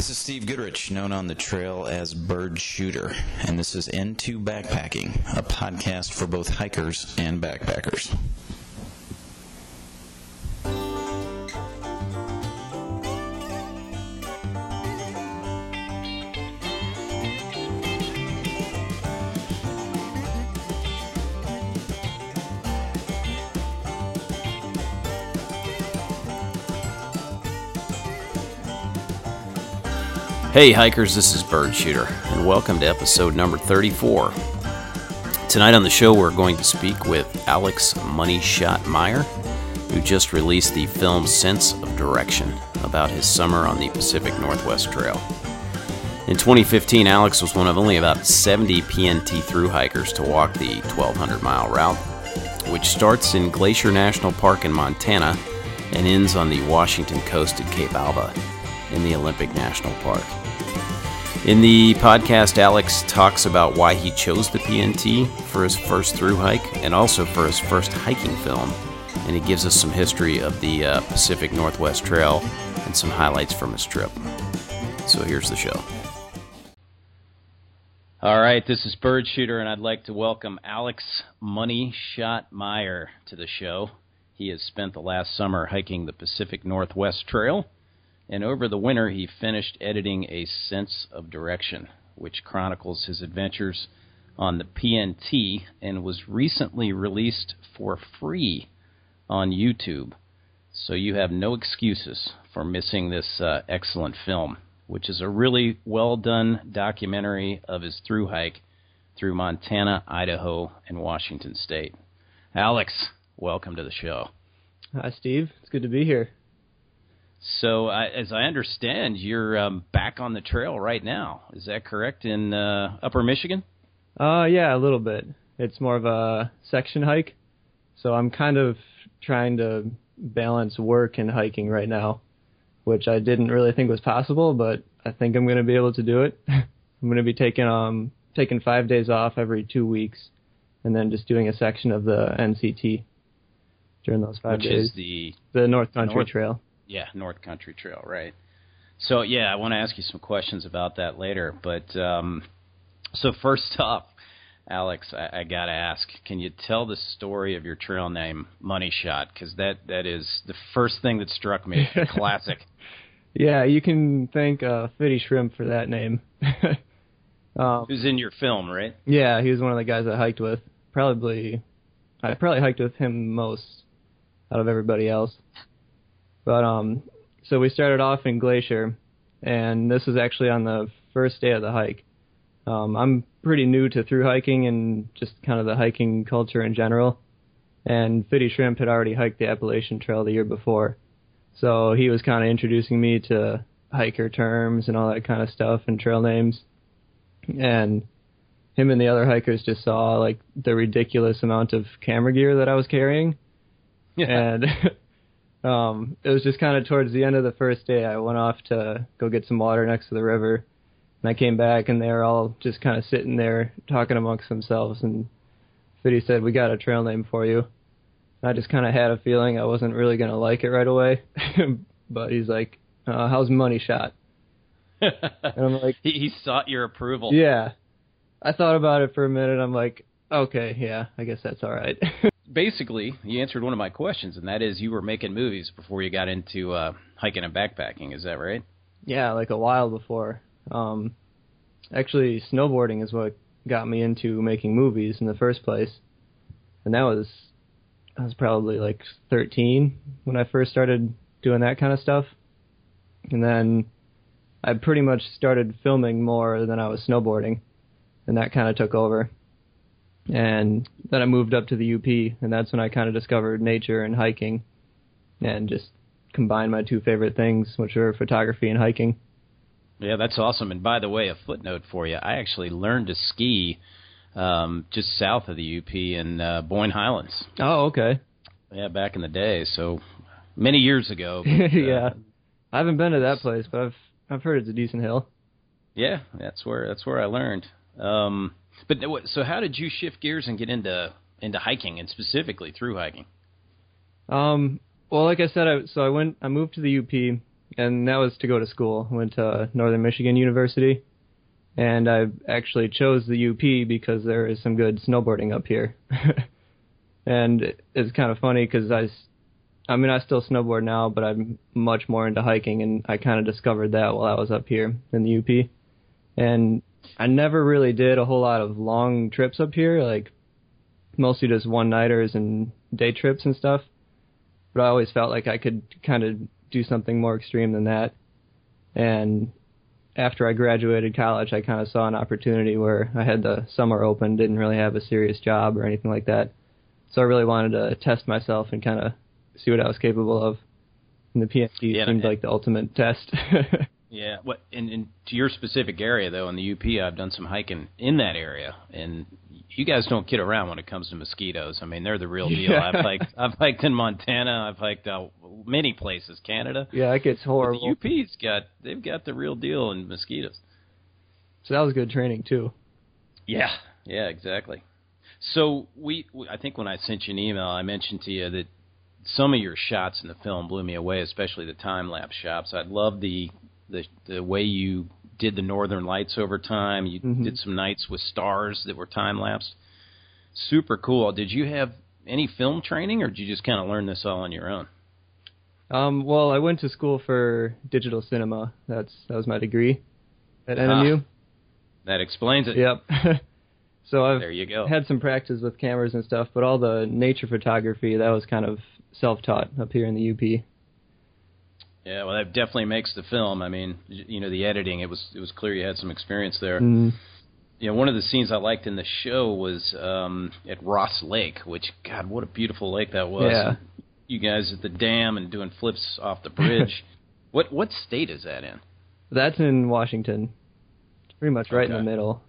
This is Steve Goodrich, known on the trail as Bird Shooter, and this is N2 Backpacking, a podcast for both hikers and backpackers. Hey hikers, this is Bird Shooter, and welcome to episode number 34. Tonight on the show we're going to speak with Alex Money Shot Meyer, who just released the film Sense of Direction about his summer on the Pacific Northwest Trail. In 2015, Alex was one of only about 70 PNT thru hikers to walk the 1,200-mile route, which starts in Glacier National Park in Montana and ends on the Washington coast at Cape Alva in the Olympic National Park. In the podcast, Alex talks about why he chose the PNT for his first thru hike and also for his first hiking film, and he gives us some history of the Pacific Northwest Trail and some highlights from his trip. So here's the show. All right, this is Bird Shooter, and I'd like to welcome Alex Money Shot Meyer to the show. He has spent the last summer hiking the Pacific Northwest Trail, and over the winter, he finished editing A Sense of Direction, which chronicles his adventures on the PNT and was recently released for free on YouTube. So you have no excuses for missing this excellent film, which is a really well-done documentary of his thru hike through Montana, Idaho, and Washington State. Alex, welcome to the show. Hi, Steve. It's good to be here. So, as I understand, you're back on the trail right now. Is that correct, in Upper Michigan? Yeah, a little bit. It's more of a section hike, so I'm kind of trying to balance work and hiking right now, which I didn't really think was possible, but I think I'm going to be able to do it. I'm going to be taking 5 days off every 2 weeks, and then just doing a section of the NCT during those 5 days. Which is the North Country Trail. Yeah, North Country Trail, right. So, yeah, I want to ask you some questions about that later. But, so first off, Alex, I got to ask, can you tell the story of your trail name, Money Shot? Because that is the first thing that struck me. Classic. Yeah, you can thank Fitty Shrimp for that name. Who's in your film, right? Yeah, he was one of the guys I hiked with. I probably hiked with him most out of everybody else. But so we started off in Glacier, and this is actually on the first day of the hike. I'm pretty new to thru hiking and just kind of the hiking culture in general, and Fitty Shrimp had already hiked the Appalachian Trail the year before, so he was kind of introducing me to hiker terms and all that kind of stuff and trail names, and him and the other hikers just saw like the ridiculous amount of camera gear that I was carrying, and it was just kind of towards the end of the first day, I went off to go get some water next to the river, and I came back, and they were all just kind of sitting there talking amongst themselves, and Fitty said, "We got a trail name for you." And I just kind of had a feeling I wasn't really going to like it right away, but he's like, "How's Money Shot?" And I'm like, he sought your approval. Yeah. I thought about it for a minute, I'm like, okay, yeah, I guess that's all right. Basically, you answered one of my questions, and that is you were making movies before you got into hiking and backpacking. Is that right? Yeah, like a while before. Actually, snowboarding is what got me into making movies in the first place. And I was probably like 13 when I first started doing that kind of stuff. And then I pretty much started filming more than I was snowboarding, and that kind of took over. And then I moved up to the UP, and that's when I kind of discovered nature and hiking, and just combined my two favorite things, which are photography and hiking. Yeah, that's awesome. And by the way, a footnote for you, I actually learned to ski just south of the UP in Boyne Highlands. Oh, okay. Yeah, back in the day, so many years ago. But, yeah, I haven't been to that place, but I've heard it's a decent hill. Yeah, that's where I learned. But so how did you shift gears and get into hiking, and specifically thru hiking? Well, like I said, I moved to the UP, and that was to go to school. I went to Northern Michigan University, and I actually chose the UP because there is some good snowboarding up here. And it's kind of funny because I still snowboard now, but I'm much more into hiking, and I kind of discovered that while I was up here in the UP. And I never really did a whole lot of long trips up here, like mostly just one-nighters and day trips and stuff. But I always felt like I could kind of do something more extreme than that. And after I graduated college, I kind of saw an opportunity where I had the summer open, didn't really have a serious job or anything like that. So I really wanted to test myself and kind of see what I was capable of. And the PNT seemed like the ultimate test. Yeah. And to your specific area, though, in the UP, I've done some hiking in that area, and you guys don't kid around when it comes to mosquitoes. I mean, they're the real deal. Yeah. I've hiked in Montana. I've hiked out many places, Canada. Yeah, it gets horrible. But the UP's they've got the real deal in mosquitoes. So that was good training too. Yeah, exactly. So I think when I sent you an email, I mentioned to you that some of your shots in the film blew me away, especially the time-lapse shots. I love the way you did the Northern Lights over time. You did some nights with stars that were time-lapsed. Super cool. Did you have any film training, or did you just kind of learn this all on your own? Well, I went to school for digital cinema. That was my degree at NMU. That explains it. Yep. So there you go. I've had some practice with cameras and stuff, but all the nature photography, that was kind of self-taught up here in the UP. Yeah, well, that definitely makes the film. I mean, the editing, it was clear you had some experience there. Mm. One of the scenes I liked in the show was at Ross Lake, which, God, what a beautiful lake that was. Yeah. You guys at the dam and doing flips off the bridge. What state is that in? That's in Washington. It's pretty much right in the middle.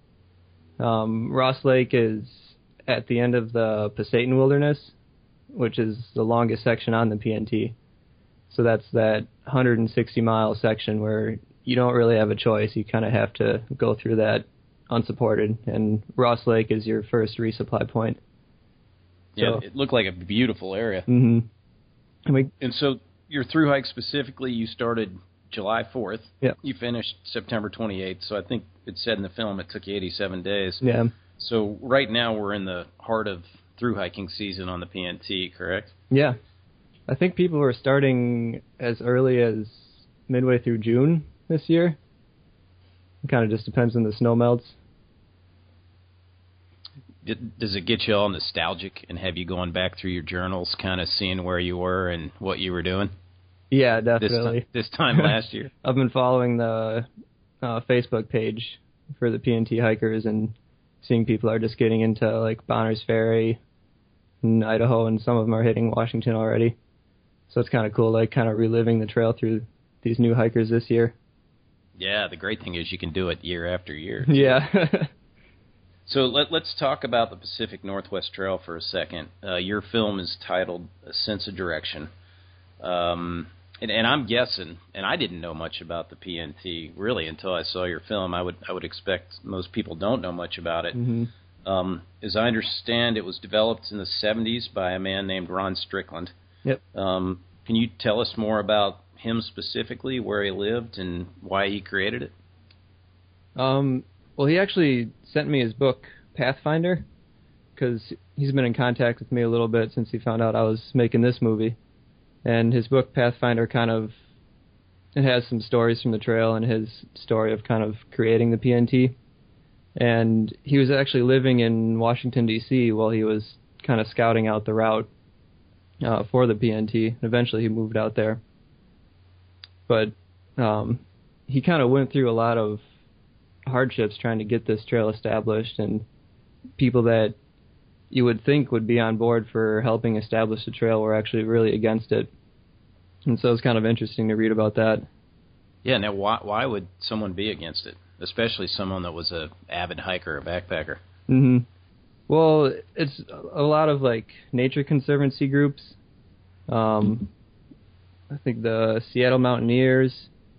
Ross Lake is at the end of the Pasayten Wilderness, which is the longest section on the PNT. So that's that 160-mile section where you don't really have a choice. You kind of have to go through that unsupported, and Ross Lake is your first resupply point. Yeah, it looked like a beautiful area. Mm-hmm. And so your through hike specifically, you started July 4th. Yeah. You finished September 28th. So I think it said in the film it took you 87 days. Yeah. So right now we're in the heart of through hiking season on the PNT, correct? Yeah. I think people were starting as early as midway through June this year. It kind of just depends on the snow melts. Does it get you all nostalgic and have you going back through your journals, kind of seeing where you were and what you were doing? Yeah, definitely. This time last year? I've been following the Facebook page for the PNT hikers and seeing people are just getting into like Bonners Ferry in Idaho, and some of them are hitting Washington already. So it's kind of cool, like kind of reliving the trail through these new hikers this year. Yeah, the great thing is you can do it year after year. Yeah. So let's talk about the Pacific Northwest Trail for a second. Your film is titled A Sense of Direction. And I'm guessing, and I didn't know much about the PNT really until I saw your film. I would expect most people don't know much about it. Mm-hmm. As I understand, it was developed in the 70s by a man named Ron Strickland. Yep. Can you tell us more about him specifically, where he lived, and why he created it? Well, he actually sent me his book, Pathfinder, because he's been in contact with me a little bit since he found out I was making this movie. And his book, Pathfinder, it has some stories from the trail and his story of kind of creating the PNT. And he was actually living in Washington, D.C. while he was kind of scouting out the route for the PNT. And eventually he moved out there. But he kind of went through a lot of hardships trying to get this trail established, and people that you would think would be on board for helping establish the trail were actually really against it. And so it's kind of interesting to read about that. Yeah, now why would someone be against it, especially someone that was a avid hiker or backpacker? Mm-hmm. Well, it's a lot of like nature conservancy groups. I think the Seattle Mountaineers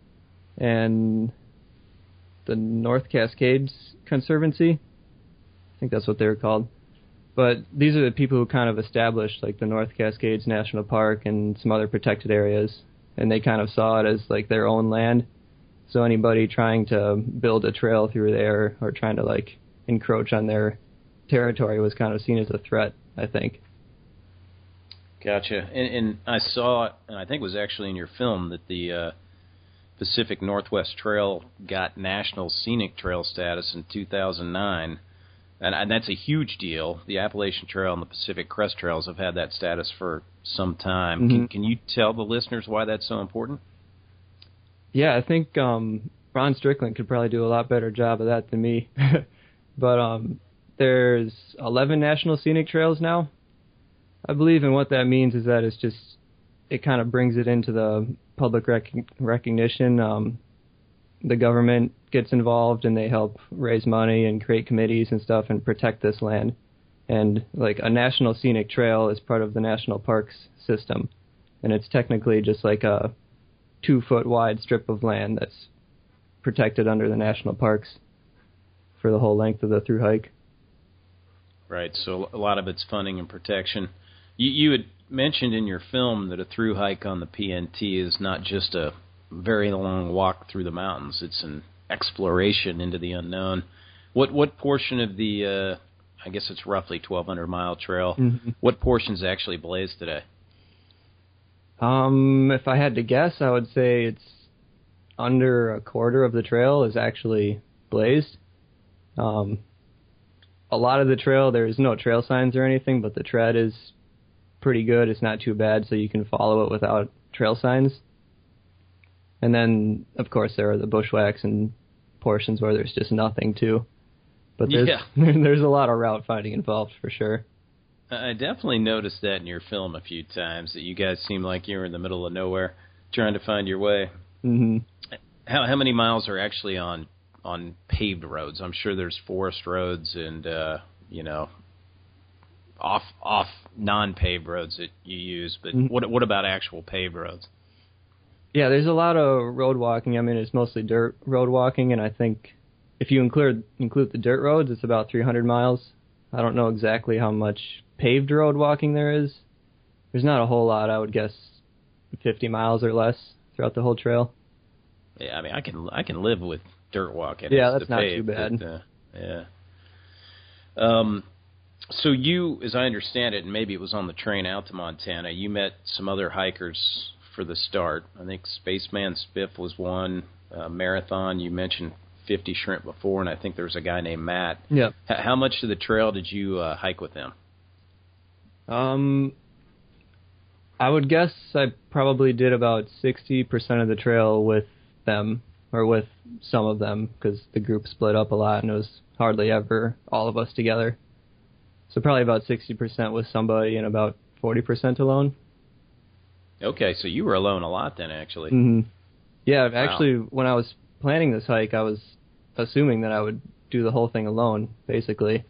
and the North Cascades Conservancy. I think that's what they were called. But these are the people who kind of established like the North Cascades National Park and some other protected areas. and they kind of saw it as like their own land. So anybody trying to build a trail through there or trying to like encroach on their territory was kind of seen as a threat, I think. Gotcha. And I saw, and I think it was actually in your film, that the Pacific Northwest Trail got National Scenic Trail status in 2009. And that's a huge deal. The Appalachian Trail and the Pacific Crest Trails have had that status for some time. Mm-hmm. Can you tell the listeners why that's so important? Yeah, I think Ron Strickland could probably do a lot better job of that than me. But there's 11 National Scenic Trails now, I believe, and what that means is that it kind of brings it into the public recognition. The government gets involved and they help raise money and create committees and stuff and protect this land. And like a National Scenic Trail is part of the National Parks system, and it's technically just like a 2-foot wide strip of land that's protected under the national parks for the whole length of the through hike. Right, so a lot of it's funding and protection. You had mentioned in your film that a through hike on the PNT is not just a very long walk through the mountains. It's an exploration into the unknown. What portion of the, I guess it's roughly 1,200-mile trail, what portion's actually blazed today? If I had to guess, I would say it's under a quarter of the trail is actually blazed. A lot of the trail, there's no trail signs or anything, but the tread is pretty good. It's not too bad, so you can follow it without trail signs. And then, of course, there are the bushwhacks and portions where there's just nothing, too. But there's a lot of route finding involved, for sure. I definitely noticed that in your film a few times, that you guys seem like you were in the middle of nowhere trying to find your way. Mm-hmm. How many miles are actually on paved roads? I'm sure there's forest roads and, off non-paved roads that you use, but what about actual paved roads? Yeah, there's a lot of road walking. I mean, it's mostly dirt road walking, and I think if you include the dirt roads, it's about 300 miles. I don't know exactly how much paved road walking there is. There's not a whole lot, I would guess 50 miles or less throughout the whole trail. Yeah, I mean, I can live with dirt walking. Yeah, that's not too bad. But, yeah. So you, as I understand it, and maybe it was on the train out to Montana, you met some other hikers for the start. I think Spaceman Spiff was one. Marathon, you mentioned 50 Shrimp before, and I think there was a guy named Matt. Yeah. How much of the trail did you hike with them? I would guess I probably did about 60% of the trail with them, or with some of them, because the group split up a lot, and it was hardly ever all of us together. So probably about 60% with somebody and about 40% alone. Okay, so you were alone a lot then, actually. Mm-hmm. Yeah, Wow. Actually, when I was planning this hike, I was assuming that I would do the whole thing alone, basically.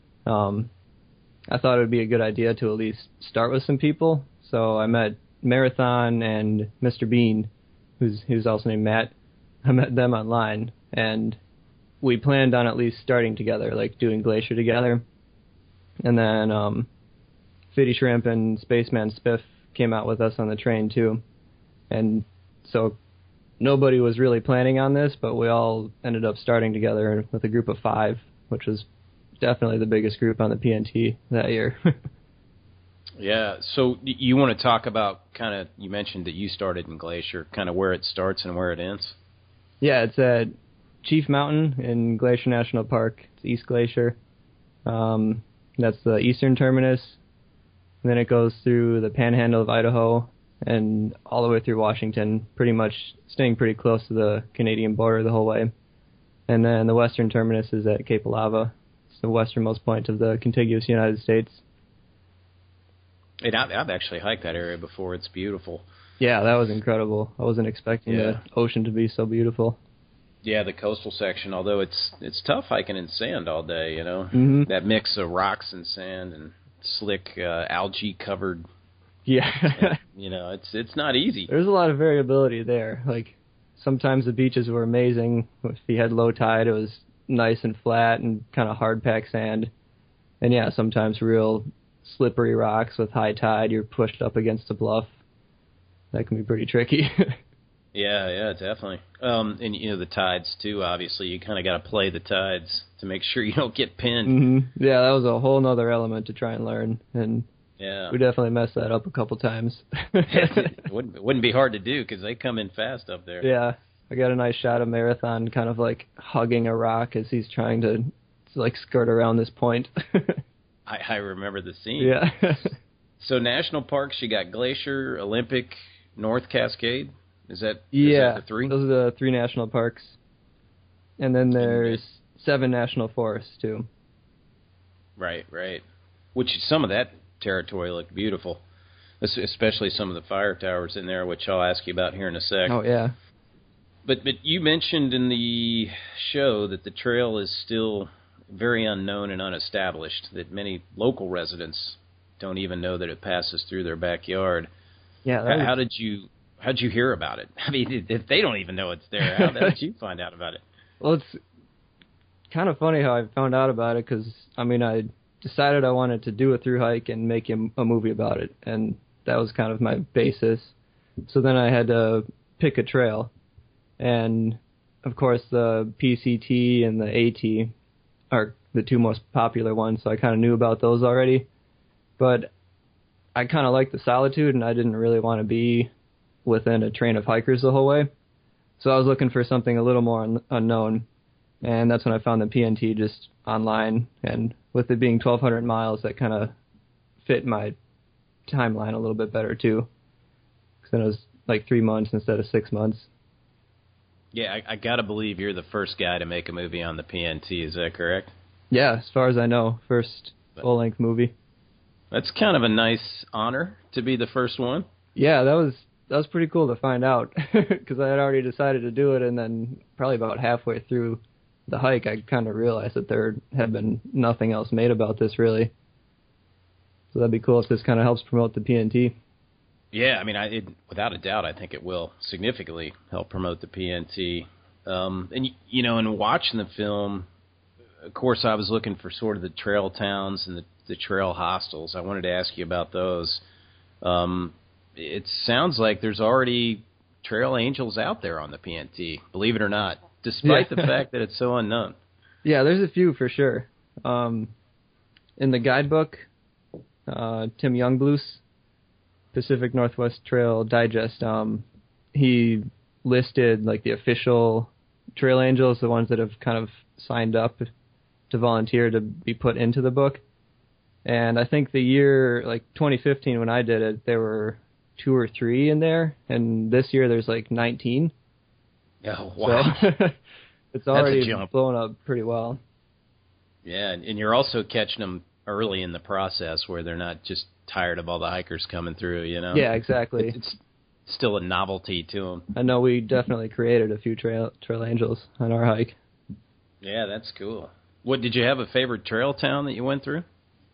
I thought it would be a good idea to at least start with some people. So I met Marathon and Mr. Bean, who's also named Matt. I met them online, and we planned on at least starting together, like doing Glacier together. And then 50 Shrimp and Spaceman Spiff came out with us on the train, too. And so nobody was really planning on this, but we all ended up starting together with a group of 5, which was definitely the biggest group on the PNT that year. Yeah, so you want to talk about you mentioned that you started in Glacier, kind of where it starts and where it ends? Yeah, it's at Chief Mountain in Glacier National Park. It's East Glacier. That's the eastern terminus. And then it goes through the panhandle of Idaho and all the way through Washington, pretty much staying pretty close to the Canadian border the whole way. And then the western terminus is at Cape Alava. It's the westernmost point of the contiguous United States. And I've actually hiked that area before. It's beautiful. Yeah, that was incredible. I wasn't expecting the ocean to be so beautiful. Yeah, the coastal section, although it's tough hiking in sand all day, Mm-hmm. That mix of rocks and sand and slick algae-covered. Yeah. It's not easy. There's a lot of variability there. Like, sometimes the beaches were amazing. If you had low tide, it was nice and flat and kind of hard-packed sand. And yeah, sometimes real slippery rocks with high tide. You're pushed up against a bluff. that can be pretty tricky. Yeah, definitely. And the tides too. Obviously, you kind of got to play the tides to make sure you don't get pinned. Mm-hmm. Yeah, that was a whole nother element to try and learn, and yeah, we definitely messed that up a couple times. It wouldn't be hard to do because they come in fast up there. Yeah, I got a nice shot of Marathon kind of like hugging a rock as he's trying to like skirt around this point. I remember the scene. Yeah. So national parks, you got Glacier, Olympic, North Cascade. Is that the three? Those are the 3 national parks. And then there's 7 national forests, too. Right. Which some of that territory looked beautiful, especially some of the fire towers in there, which I'll ask you about here in a sec. Oh, yeah. But you mentioned in the show that the trail is still very unknown and unestablished, that many local residents don't even know that it passes through their backyard. Yeah. How'd you hear about it? I mean, if they don't even know it's there, how did you find out about it? Well, it's kind of funny how I found out about it because, I decided I wanted to do a through hike and make a movie about it, and that was kind of my basis. So then I had to pick a trail, and of course the PCT and the AT are the 2 most popular ones, so I kind of knew about those already. But I kind of liked the solitude, and I didn't really want to be within a train of hikers the whole way. So I was looking for something a little more unknown, and that's when I found the PNT just online, and with it being 1,200 miles, that kind of fit my timeline a little bit better, too. Because then it was like 3 months instead of 6 months. Yeah, I got to believe you're the first guy to make a movie on the PNT, is that correct? Yeah, as far as I know, first full-length movie. That's kind of a nice honor to be the first one. Yeah, that was pretty cool to find out, because I had already decided to do it, and then probably about halfway through the hike, I kind of realized that there had been nothing else made about this, really. So that'd be cool if this kind of helps promote the PNT. Yeah, without a doubt, I think it will significantly help promote the PNT. And, in watching the film, of course, I was looking for sort of the trail towns and the trail hostels. I wanted to ask you about those. It sounds like there's already trail angels out there on the PNT, believe it or not, despite the fact that it's so unknown. Yeah, there's a few for sure. In the guidebook, Tim Youngbloose, Pacific Northwest Trail Digest, he listed like the official trail angels, the ones that have kind of signed up to volunteer to be put into the book. And I think the year, like 2015 when I did it, there were 2 or 3 in there, and this year there's like 19. Oh, wow. So it's already blown up pretty well. Yeah, and you're also catching them early in the process where they're not just tired of all the hikers coming through, Yeah, exactly. It's still a novelty to them. I know we definitely created a few trail angels on our hike. Yeah, that's cool. What, did you have a favorite trail town that you went through?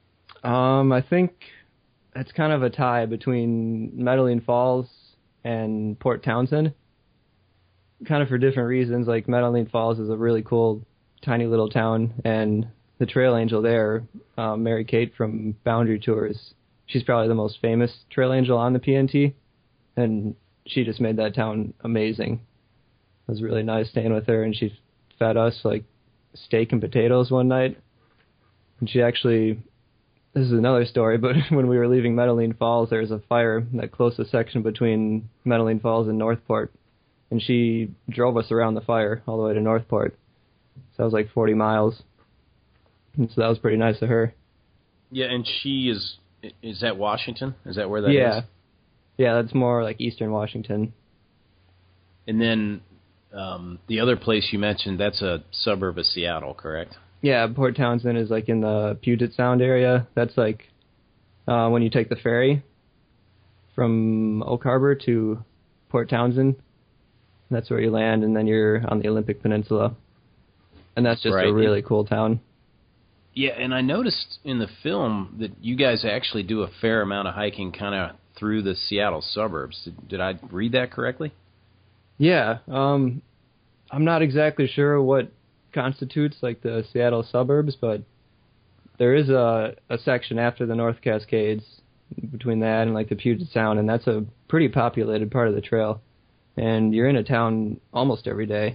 I think it's kind of a tie between Medellin Falls and Port Townsend, kind of for different reasons. Like Medellin Falls is a really cool, tiny little town, and the trail angel there, Mary Kate from Boundary Tours, she's probably the most famous trail angel on the PNT, and she just made that town amazing. It was really nice staying with her, and she fed us like steak and potatoes one night. And she actually, this is another story, but when we were leaving Medellin Falls, there was a fire that closed the section between Medellin Falls and Northport, and she drove us around the fire all the way to Northport. So that was like 40 miles. And so that was pretty nice of her. Yeah, and she is that Washington? Is that where that is? Yeah, that's more like eastern Washington. And then the other place you mentioned, that's a suburb of Seattle, correct? Yeah, Port Townsend is like in the Puget Sound area. That's like when you take the ferry from Oak Harbor to Port Townsend. That's where you land, and then you're on the Olympic Peninsula. And that's just a really cool town. Yeah, and I noticed in the film that you guys actually do a fair amount of hiking kind of through the Seattle suburbs. Did I read that correctly? Yeah. I'm not exactly sure what constitutes like the Seattle suburbs, but there is a section after the North Cascades between that and like the Puget Sound, and that's a pretty populated part of the trail. And you're in a town almost every day.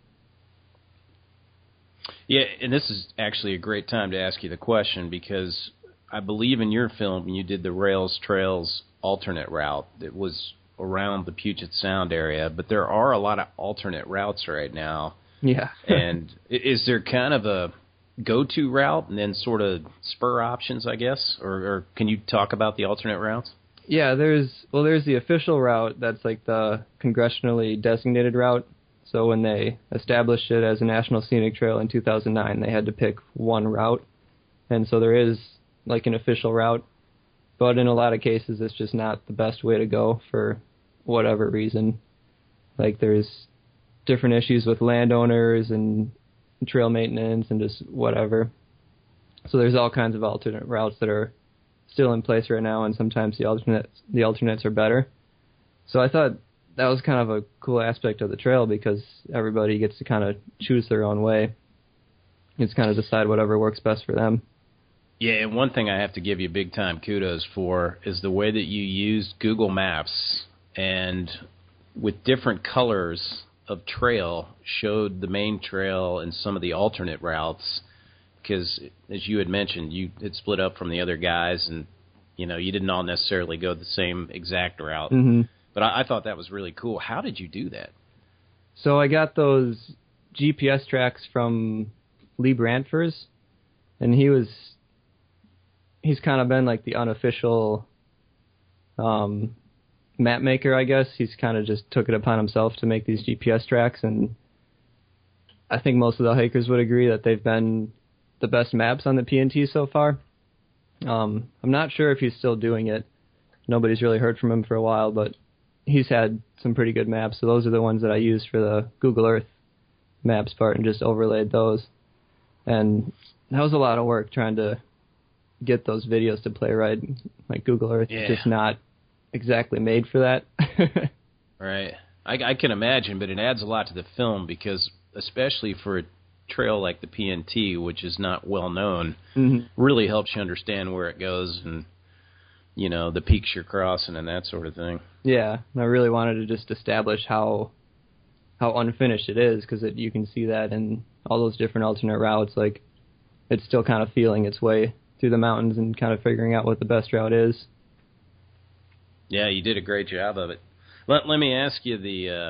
Yeah, and this is actually a great time to ask you the question, because I believe in your film you did the Rails Trails alternate route that was around the Puget Sound area, but there are a lot of alternate routes right now. Yeah. And is there kind of a go-to route and then sort of spur options, I guess? Or can you talk about the alternate routes? Yeah, there's the official route that's like the congressionally designated route. So when they established it as a National Scenic Trail in 2009, they had to pick one route. And so there is like an official route, but in a lot of cases it's just not the best way to go for whatever reason. Like there's different issues with landowners and trail maintenance and just whatever. So there's all kinds of alternate routes that are still in place right now, and sometimes the alternates are better. So I thought that was kind of a cool aspect of the trail, because everybody gets to kind of choose their own way. It's kind of decide whatever works best for them. Yeah, and one thing I have to give you big time kudos for is the way that you used Google Maps, and with different colors of trail showed the main trail and some of the alternate routes, because as you had mentioned, you had split up from the other guys, and you didn't all necessarily go the same exact route. Mm-hmm. But I thought that was really cool. How did you do that? So I got those GPS tracks from Lee Brantfors, and he's kind of been like the unofficial map maker, I guess. He's kind of just took it upon himself to make these GPS tracks, and I think most of the hikers would agree that they've been the best maps on the PNT so far. I'm not sure if he's still doing it. Nobody's really heard from him for a while, but he's had some pretty good maps, so those are the ones that I used for the Google Earth Maps part and just overlaid those. And that was a lot of work trying to get those videos to play right. Like Google Earth is just not exactly made for that. Right. I can imagine, but it adds a lot to the film, because especially for a trail like the PNT, which is not well known, really helps you understand where it goes and the peaks you're crossing and that sort of thing. Yeah, and I really wanted to just establish how unfinished it is, because you can see that in all those different alternate routes. Like, it's still kind of feeling its way through the mountains and kind of figuring out what the best route is. Yeah, you did a great job of it. Let me ask you the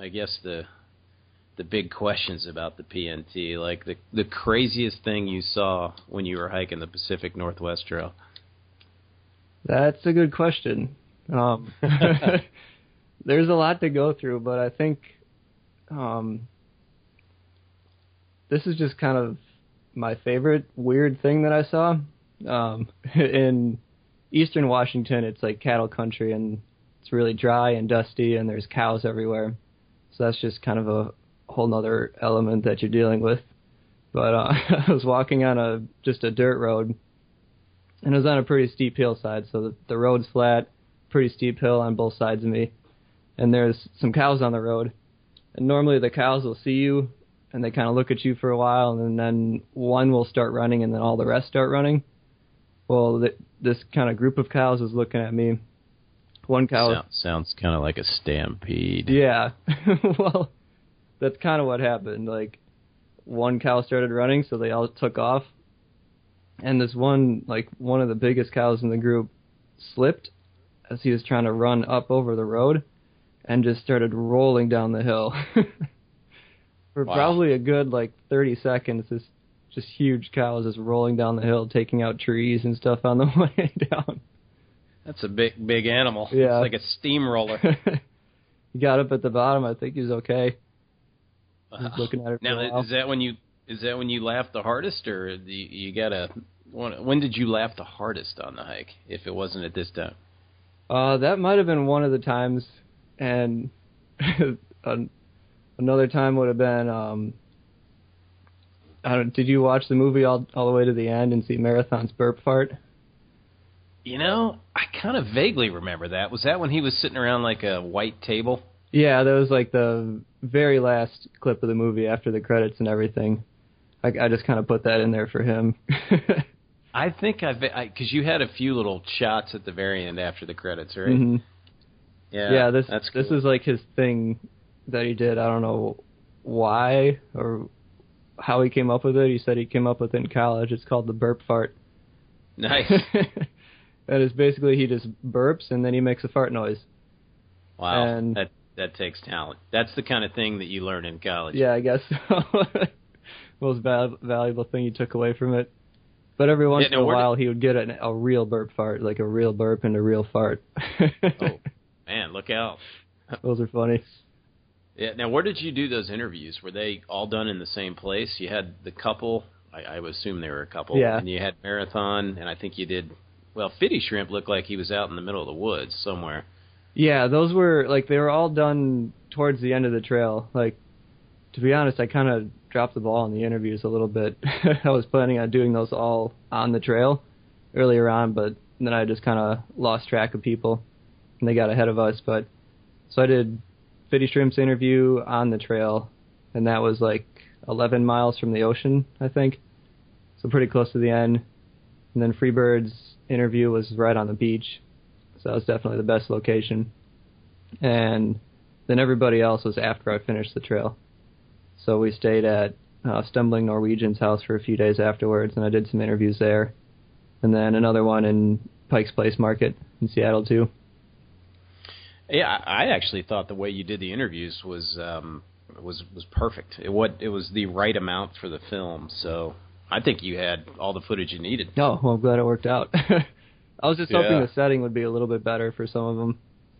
big questions about the PNT, like the craziest thing you saw when you were hiking the Pacific Northwest Trail. That's a good question. There's a lot to go through, but I think this is just kind of my favorite weird thing that I saw. In eastern Washington, it's like cattle country, and it's really dry and dusty, and there's cows everywhere. So that's just kind of a whole nother element that you're dealing with. But I was walking on just a dirt road, and it was on a pretty steep hillside, so the road's flat, pretty steep hill on both sides of me, and there's some cows on the road. And normally the cows will see you, and they kind of look at you for a while, and then one will start running, and then all the rest start running. Well, this kind of group of cows was looking at me. One cow... Sounds kind of like a stampede. Yeah. Well, that's kind of what happened. Like, one cow started running, so they all took off. And this one of the biggest cows in the group slipped as he was trying to run up over the road and just started rolling down the hill. For probably a good 30 seconds, this just huge cow was just rolling down the hill, taking out trees and stuff on the way down. That's a big animal. Yeah. It's like a steamroller. He got up at the bottom. I think he was okay. He was looking at it for a while. Is that when you laughed the hardest, or when did you laugh the hardest on the hike, if it wasn't at this time? That might have been one of the times, and another time would have been, did you watch the movie all the way to the end and see Marathon's burp fart? I kind of vaguely remember that. Was that when he was sitting around like a white table? Yeah, that was like the very last clip of the movie after the credits and everything. I just kind of put that in there for him. I think because you had a few little shots at the very end after the credits, right? Mm-hmm. Yeah, this that's cool. This is like his thing that he did. I don't know why or how he came up with it. He said he came up with it in college. It's called the burp fart. Nice. And it's basically he just burps and then he makes a fart noise. Wow, and that takes talent. That's the kind of thing that you learn in college. Yeah, I guess so. Most valuable thing you took away from it. But every once in a while he would get a real burp fart, like a real burp and a real fart. Oh, man, look out. Those are funny. Yeah. Now, where did you do those interviews? Were they all done in the same place? You had the couple. I would assume they were a couple. Yeah. And you had Marathon, and I think you did. Well, Fitty Shrimp looked like he was out in the middle of the woods somewhere. Yeah, those were they were all done towards the end of the trail. Like, to be honest, I kind of dropped the ball in the interviews a little bit. I was planning on doing those all on the trail earlier on, but then I just kind of lost track of people, and they got ahead of us. But so I did Fitty Shrimp's interview on the trail, and that was like 11 miles from the ocean, I think. So pretty close to the end. And then Freebird's interview was right on the beach. So that was definitely the best location. And then everybody else was after I finished the trail. So we stayed at Stumbling Norwegian's house for a few days afterwards, and I did some interviews there. And then another one in Pike's Place Market in Seattle, too. Yeah, I actually thought the way you did the interviews was perfect. It was the right amount for the film, so I think you had all the footage you needed. Oh, well, I'm glad it worked out. I was just hoping the setting would be a little bit better for some of them.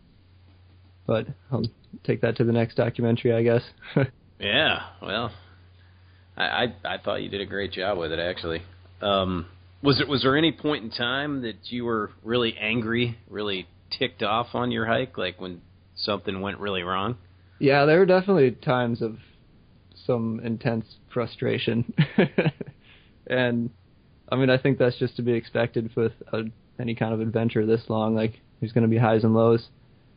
But I'll take that to the next documentary, I guess. Yeah, well, I thought you did a great job with it, actually. Was there any point in time that you were really angry, really ticked off on your hike, like when something went really wrong? Yeah, there were definitely times of some intense frustration. And, I mean, I think that's just to be expected with any kind of adventure this long. Like, there's going to be highs and lows.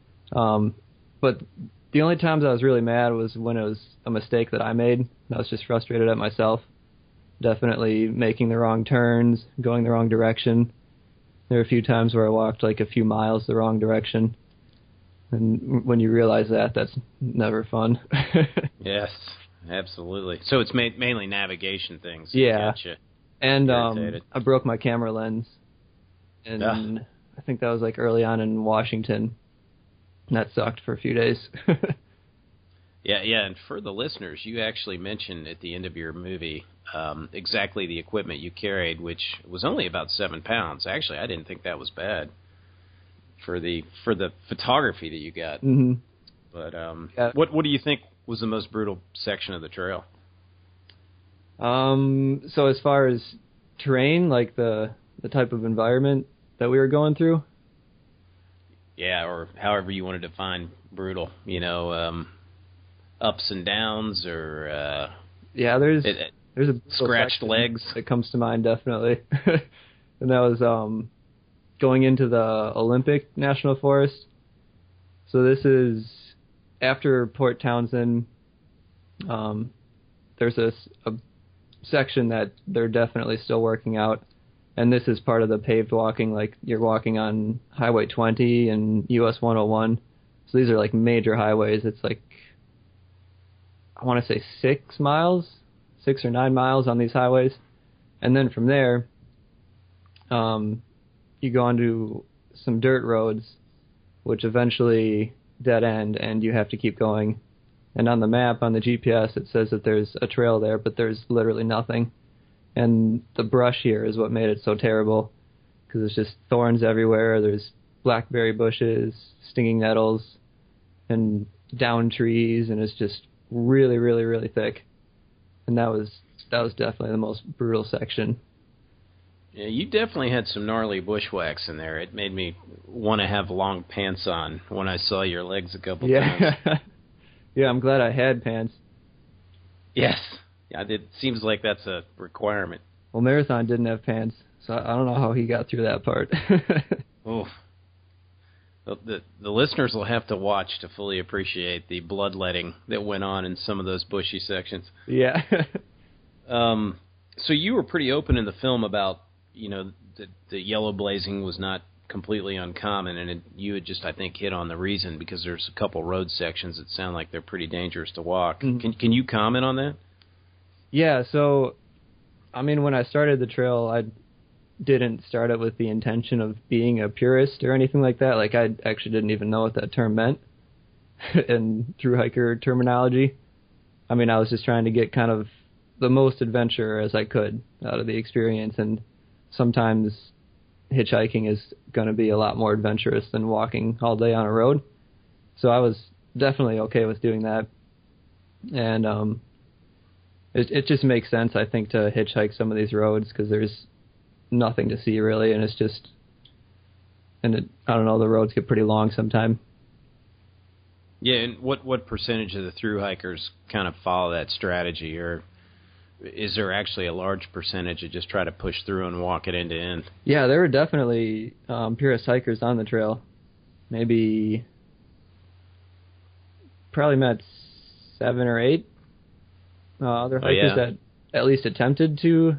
But the only times I was really mad was when it was a mistake that I made. I was just frustrated at myself. Definitely making the wrong turns, going the wrong direction. There were a few times where I walked like a few miles the wrong direction. And when you realize that, that's never fun. Yes, absolutely. So it's mainly navigation things. Yeah. And irritated. I broke my camera lens. And I think that was like early on in Washington. And that sucked for a few days. Yeah, and for the listeners, you actually mentioned at the end of your movie exactly the equipment you carried, which was only about 7 pounds. Actually, I didn't think that was bad for the photography that you got. Mm-hmm. But yeah. What do you think was the most brutal section of the trail? So as far as terrain, like the type of environment that we were going through? Yeah, or however you want to define brutal, ups and downs, or yeah, there's a scratched legs that comes to mind definitely, and that was going into the Olympic National Forest. So this is after Port Townsend. There's a section that they're definitely still working out. And this is part of the paved walking, like you're walking on Highway 20 and US 101. So these are like major highways. It's like, I want to say 6 or 9 miles on these highways. And then from there, you go onto some dirt roads, which eventually dead end, and you have to keep going. And on the map, on the GPS, it says that there's a trail there, but there's literally nothing. And the brush here is what made it so terrible, because it's just thorns everywhere. There's blackberry bushes, stinging nettles, and down trees, and it's just really, really, really thick. And that was definitely the most brutal section. Yeah, you definitely had some gnarly bushwhacks in there. It made me want to have long pants on when I saw your legs a couple times. Yeah, I'm glad I had pants. Yes. Yeah, it seems like that's a requirement. Well, Marathon didn't have pants, so I don't know how he got through that part. Oof. The listeners will have to watch to fully appreciate the bloodletting that went on in some of those bushy sections. Yeah. So you were pretty open in the film about, the yellow blazing was not completely uncommon, and you had just, I think, hit on the reason, because there's a couple road sections that sound like they're pretty dangerous to walk. Mm-hmm. Can you comment on that? Yeah, so, I mean, when I started the trail, I didn't start it with the intention of being a purist or anything like that. Like, I actually didn't even know what that term meant in through hiker terminology. I mean, I was just trying to get kind of the most adventure as I could out of the experience, and sometimes hitchhiking is going to be a lot more adventurous than walking all day on a road. So I was definitely okay with doing that. And it just makes sense, I think, to hitchhike some of these roads because there's nothing to see really, and it's just, I don't know, the roads get pretty long sometime. Yeah, and what percentage of the thru hikers kind of follow that strategy, or is there actually a large percentage that just try to push through and walk it end to end? Yeah, there were definitely purist hikers on the trail. Maybe probably met 7 or 8 other hikers that at least attempted to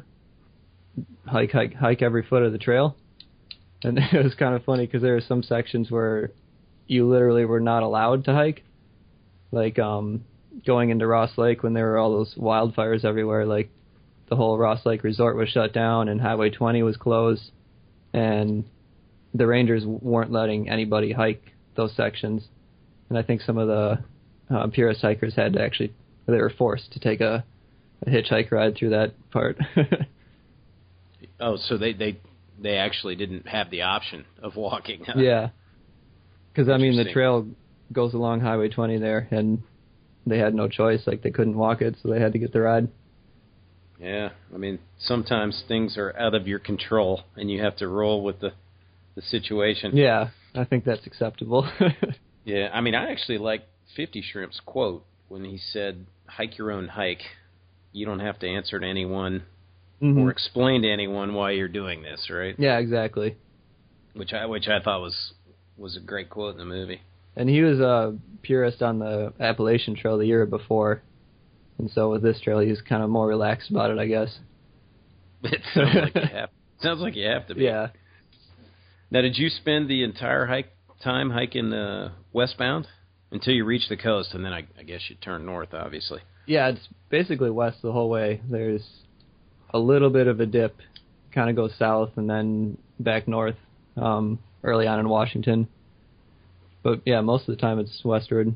hike every foot of the trail. And it was kind of funny because there were some sections where you literally were not allowed to hike. Like going into Ross Lake when there were all those wildfires everywhere, like the whole Ross Lake resort was shut down and Highway 20 was closed, and the rangers weren't letting anybody hike those sections. And I think some of the purist hikers had to actually, they were forced to take a hitchhike ride through that part. Oh, so they actually didn't have the option of walking. Huh? Yeah. Because, I mean, the trail goes along Highway 20 there, and they had no choice. Like, they couldn't walk it, so they had to get the ride. Yeah, I mean, sometimes things are out of your control, and you have to roll with the situation. Yeah, I think that's acceptable. Yeah, I mean, I actually like 50 Shrimp's quote when he said, "Hike your own hike. You don't have to answer to anyone or explain to anyone why you're doing this," right? Yeah, exactly. Which I thought was a great quote in the movie. And he was a purist on the Appalachian Trail the year before, and so with this trail, he's kind of more relaxed about it, I guess. It sounds like you have to be. Yeah. Now, did you spend the entire time hiking westbound until you reached the coast, and then I guess you turned north, obviously? Yeah, it's basically west the whole way. There's a little bit of a dip, kind of goes south and then back north early on in Washington. But yeah, most of the time it's westward.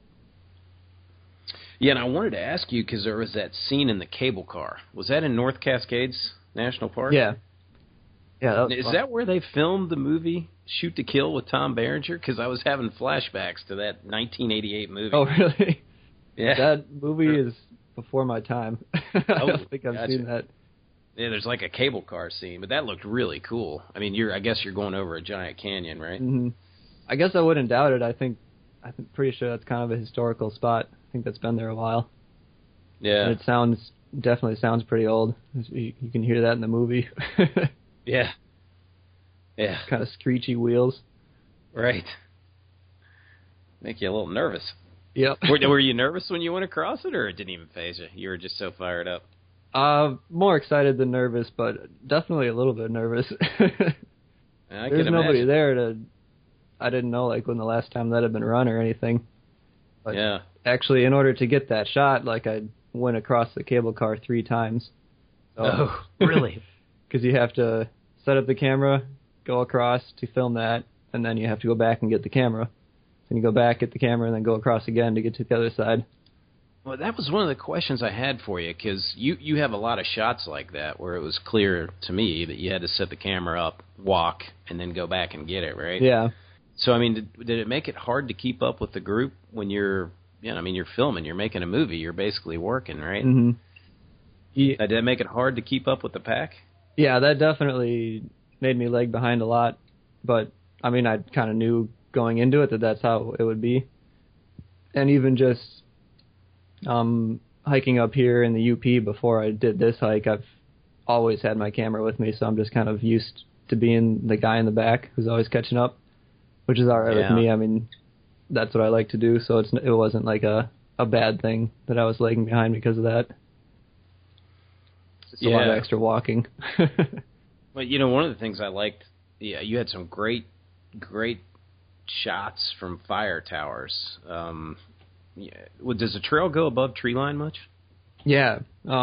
Yeah, and I wanted to ask you, because there was that scene in the cable car. Was that in North Cascades National Park? Yeah. Yeah. Is that where they filmed the movie Shoot to Kill with Tom Berenger? Because I was having flashbacks to that 1988 movie. Oh, really? Yeah. That movie is before my time. I don't think I've seen that. Yeah, there's like a cable car scene, but that looked really cool. I mean, I guess you're going over a giant canyon, right? Mm-hmm. I guess I wouldn't doubt it. I'm pretty sure that's kind of a historical spot. I think that's been there a while. Yeah. And it definitely sounds pretty old. You can hear that in the movie. Yeah. Yeah. Kind of screechy wheels. Right. Make you a little nervous. Yep. Were you nervous when you went across it, or it didn't even faze you? You were just so fired up. More excited than nervous, but definitely a little bit nervous. There's nobody there I didn't know, like, when the last time that had been run or anything. But yeah. Actually, in order to get that shot, like, I went across the cable car 3 times. So, oh, really? Because you have to set up the camera, go across to film that, and then you have to go back and get the camera. Then you go back, get the camera, and then go across again to get to the other side. Well, that was one of the questions I had for you, because you have a lot of shots like that where it was clear to me that you had to set the camera up, walk, and then go back and get it, right? Yeah. So, I mean, did it make it hard to keep up with the group when you're filming, you're making a movie, you're basically working, right? Mm-hmm. Yeah. Did it make it hard to keep up with the pack? Yeah, that definitely made me lag behind a lot. But, I mean, I kind of knew going into it that that's how it would be. And even just hiking up here in the UP before I did this hike, I've always had my camera with me, so I'm just kind of used to being the guy in the back who's always catching up, which is all right with me. I mean, that's what I like to do, so it wasn't like a bad thing that I was lagging behind because of that. Just a lot of extra walking. Well, one of the things I liked, you had some great shots from fire towers. Does the trail go above tree line much? Yeah.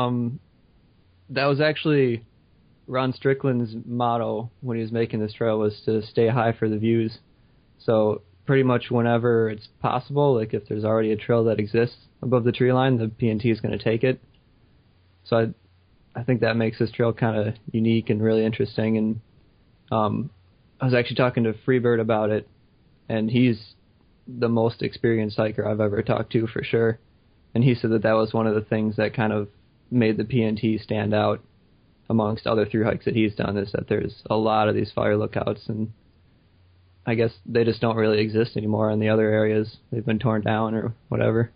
That was actually Ron Strickland's motto when he was making this trail, was to stay high for the views. So pretty much whenever it's possible, like if there's already a trail that exists above the tree line, the PNT is going to take it. So I think that makes this trail kind of unique and really interesting. And I was actually talking to Freebird about it, and he's the most experienced hiker I've ever talked to for sure. And he said that was one of the things that kind of made the PNT stand out amongst other through hikes that he's done, is that there's a lot of these fire lookouts, and I guess they just don't really exist anymore in the other areas. They've been torn down or whatever.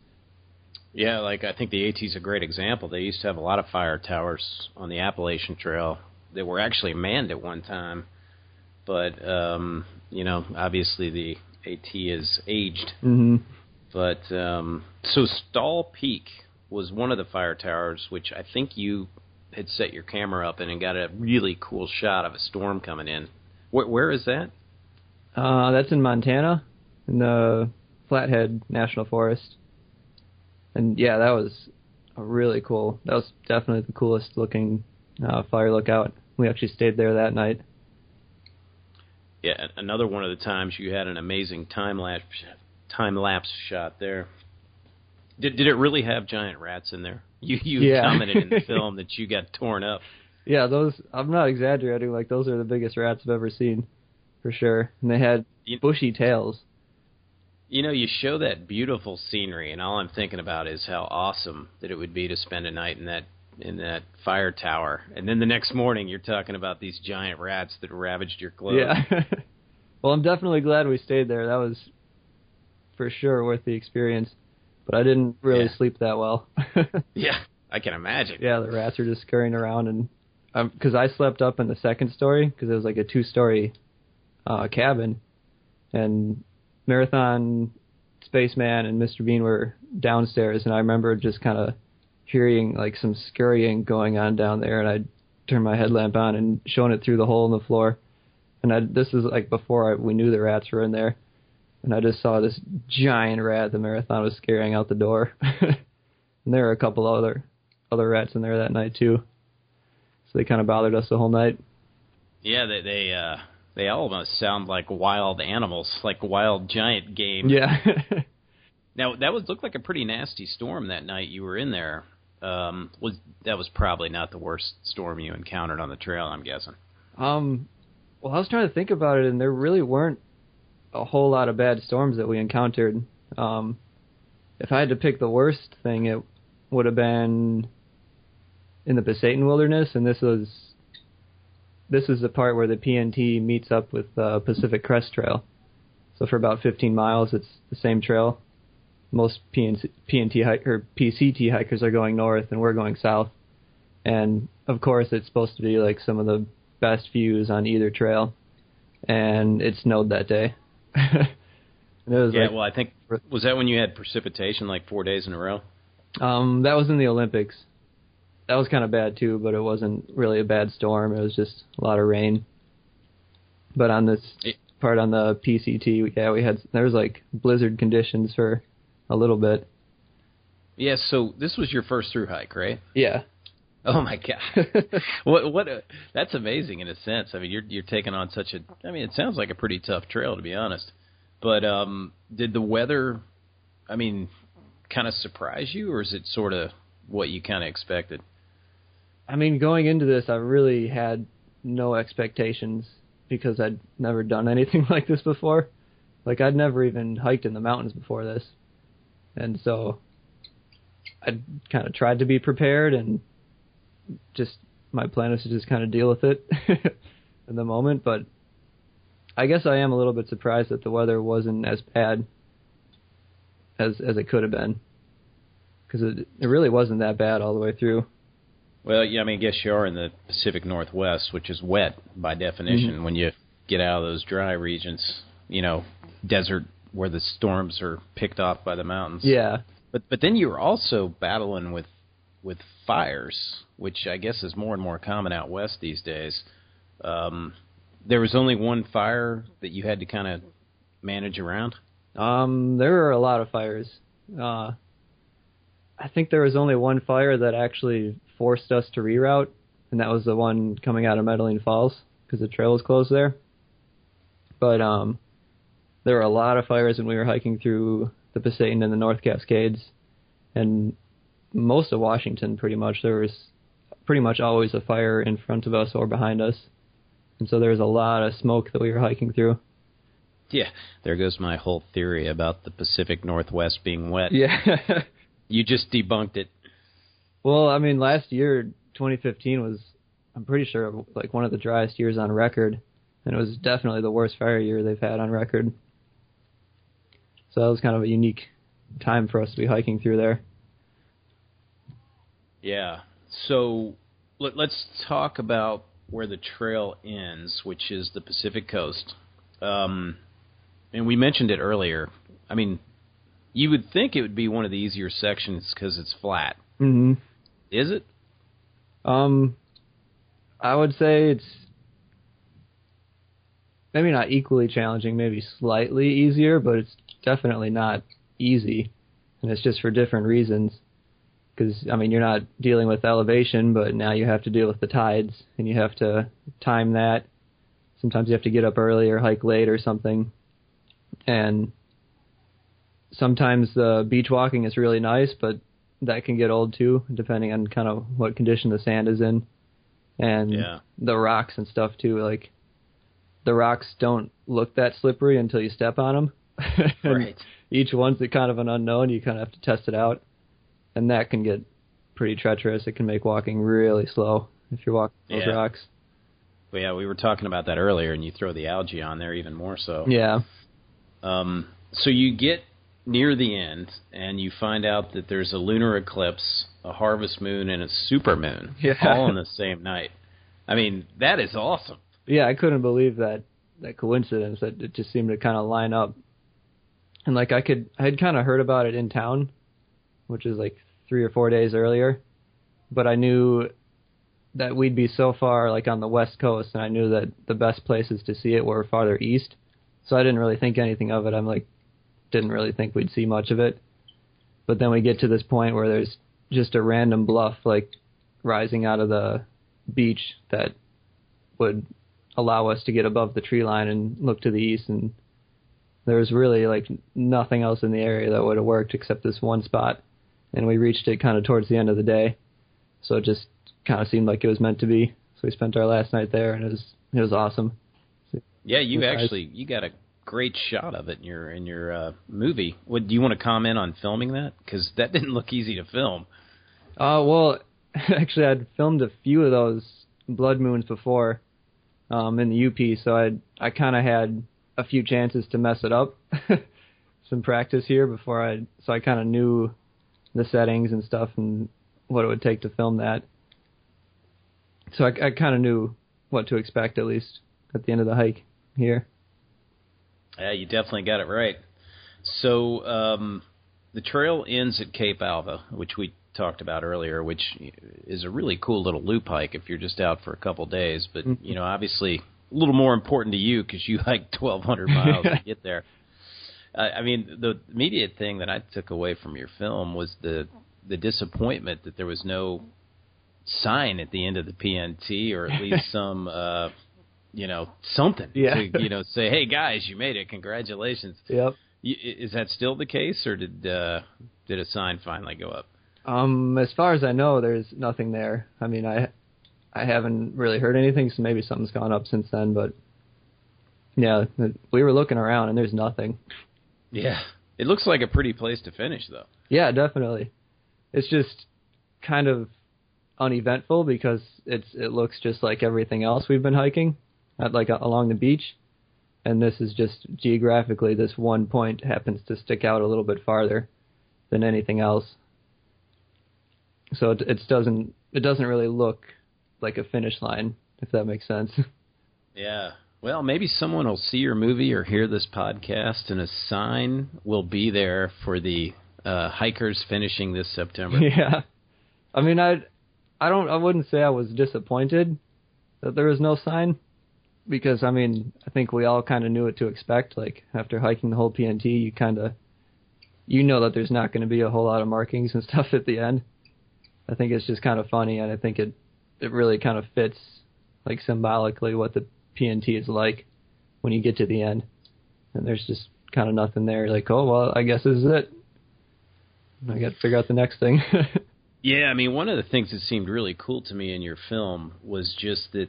Yeah, like I think the AT's a great example. They used to have a lot of fire towers on the Appalachian Trail that were actually manned at one time, but obviously the AT is aged. Mm-hmm. But so Stall Peak was one of the fire towers, which I think you had set your camera up in and got a really cool shot of a storm coming in. Where is that? That's in Montana, in the Flathead National Forest. And yeah, that was really cool. That was definitely the coolest looking fire lookout. We actually stayed there that night. Yeah, another one of the times you had an amazing time lapse shot there. Did it really have giant rats in there? You commented in the film that you got torn up. Yeah, those, I'm not exaggerating, like those are the biggest rats I've ever seen, for sure. And they had bushy tails. You show that beautiful scenery, and all I'm thinking about is how awesome that it would be to spend a night in that fire tower. And then the next morning, you're talking about these giant rats that ravaged your clothes. Yeah. Well, I'm definitely glad we stayed there. That was for sure worth the experience. But I didn't really sleep that well. Yeah, I can imagine. Yeah, the rats were just scurrying around, and because I slept up in the second story, because it was like a 2-story cabin, and Marathon, Spaceman, and Mr. Bean were downstairs, and I remember just kind of hearing like some scurrying going on down there, and I turned my headlamp on and shone it through the hole in the floor. And this is like before we knew the rats were in there, and I just saw this giant rat the Marathon was scaring out the door. And there were a couple other rats in there that night too, so they kind of bothered us the whole night. Yeah, they almost sound like wild animals, like wild giant game. Yeah. Now that looked like a pretty nasty storm that night you were in there. That was probably not the worst storm you encountered on the trail, I'm guessing. Well, I was trying to think about it, and there really weren't a whole lot of bad storms that we encountered. If I had to pick the worst thing, it would have been in the Pasayten Wilderness, and this is the part where the PNT meets up with the Pacific Crest Trail. So for about 15 miles, it's the same trail. Most PCT hikers are going north, and we're going south. And of course, it's supposed to be like some of the best views on either trail. And it snowed that day. And it was well, I think, was that when you had precipitation like 4 days in a row? That was in the Olympics. That was kind of bad too, but it wasn't really a bad storm. It was just a lot of rain. But on this part on the PCT, there was like blizzard conditions for a little bit. Yeah, so this was your first through hike, right? Yeah. Oh my God. That's amazing in a sense. I mean, you're taking on it sounds like a pretty tough trail, to be honest. But did the weather, kind of surprise you, or is it sort of what you kind of expected? Going into this, I really had no expectations because I'd never done anything like this before. Like, I'd never even hiked in the mountains before this. And so I kind of tried to be prepared, and just my plan was to just kind of deal with it in the moment. But I guess I am a little bit surprised that the weather wasn't as bad as it could have been, because it really wasn't that bad all the way through. Well, yeah, I guess you are in the Pacific Northwest, which is wet by definition. Mm-hmm. When you get out of those dry regions, desert where the storms are picked off by the mountains. Yeah. But then you're also battling with fires, which I guess is more and more common out west these days. There was only one fire that you had to kind of manage around? There were a lot of fires. I think there was only one fire that actually forced us to reroute, and that was the one coming out of Medellin Falls, because the trail was closed there. But there were a lot of fires when we were hiking through the Pasayten and the North Cascades, and most of Washington, pretty much. There was pretty much always a fire in front of us or behind us, and so there was a lot of smoke that we were hiking through. Yeah, there goes my whole theory about the Pacific Northwest being wet. Yeah. You just debunked it. Well, I mean, last year, 2015, was, I'm pretty sure, like one of the driest years on record, and it was definitely the worst fire year they've had on record. So that was kind of a unique time for us to be hiking through there. Yeah. So let's talk about where the trail ends, which is the Pacific Coast. And we mentioned it earlier. I mean, you would think it would be one of the easier sections because it's flat. Mm-hmm. Is it? I would say it's maybe not equally challenging, maybe slightly easier, but it's definitely not easy. And it's just for different reasons. Because, I mean, you're not dealing with elevation, but now you have to deal with the tides, and you have to time that. Sometimes you have to get up early or hike late or something. And sometimes the beach walking is really nice, but that can get old too, depending on kind of what condition the sand is in. And the rocks and stuff too. Like, the rocks don't look that slippery until you step on them. Right. Each one's kind of an unknown. You kind of have to test it out. And that can get pretty treacherous. It can make walking really slow if you're walking those rocks. Well, yeah, we were talking about that earlier, and you throw the algae on there even more so. Yeah. So you get near the end, and you find out that there's a lunar eclipse, a harvest moon, and a supermoon, all on the same night. I mean, that is awesome. Yeah, I couldn't believe that coincidence, that it just seemed to kind of line up. And like I had kind of heard about it in town, which is like 3 or 4 days earlier, but I knew that we'd be so far like on the west coast, and I knew that the best places to see it were farther east, so I didn't really think anything of it. I'm like, didn't really think we'd see much of it. But then we get to this point where there's just a random bluff like rising out of the beach that would allow us to get above the tree line and look to the east, and there was really like nothing else in the area that would have worked except this one spot. And we reached it kind of towards the end of the day, so it just kind of seemed like it was meant to be. So we spent our last night there, and it was awesome. Yeah, you got a great shot of it in your movie. Do you want to comment on filming that? Because that didn't look easy to film. Well, actually, I'd filmed a few of those blood moons before in the UP, so I kind of had a few chances to mess it up, some practice here so I kind of knew the settings and stuff and what it would take to film that. So I kind of knew what to expect, at least at the end of the hike here. Yeah, you definitely got it right. So the trail ends at Cape Alva, which we talked about earlier, which is a really cool little loop hike if you're just out for a couple days. But, you know, obviously a little more important to you because you hiked 1,200 miles to get there. I mean, the immediate thing that I took away from your film was the disappointment that there was no sign at the end of the PNT, or at least some, something to, say, hey, guys, you made it. Congratulations. Yep. Is that still the case, or did a sign finally go up? As far as I know, there's nothing there. I mean, I haven't really heard anything, so maybe something's gone up since then, but yeah, we were looking around and there's nothing. Yeah. It looks like a pretty place to finish, though. Yeah, definitely. It's just kind of uneventful because it looks just like everything else we've been hiking, along the beach. And this is just geographically, this one point happens to stick out a little bit farther than anything else. So it doesn't really look like a finish line, if that makes sense. Yeah. Well, maybe someone will see your movie or hear this podcast, and a sign will be there for the hikers finishing this September. Yeah. I mean, I wouldn't say I was disappointed that there was no sign, because, I mean, I think we all kind of knew what to expect. Like, after hiking the whole PNT, you know that there's not going to be a whole lot of markings and stuff at the end. I think it's just kind of funny, and I think it really kind of fits, like, symbolically what the PNT is like when you get to the end. And there's just kind of nothing there. Like, oh, well, I guess this is it. I got to figure out the next thing. Yeah, I mean, one of the things that seemed really cool to me in your film was just that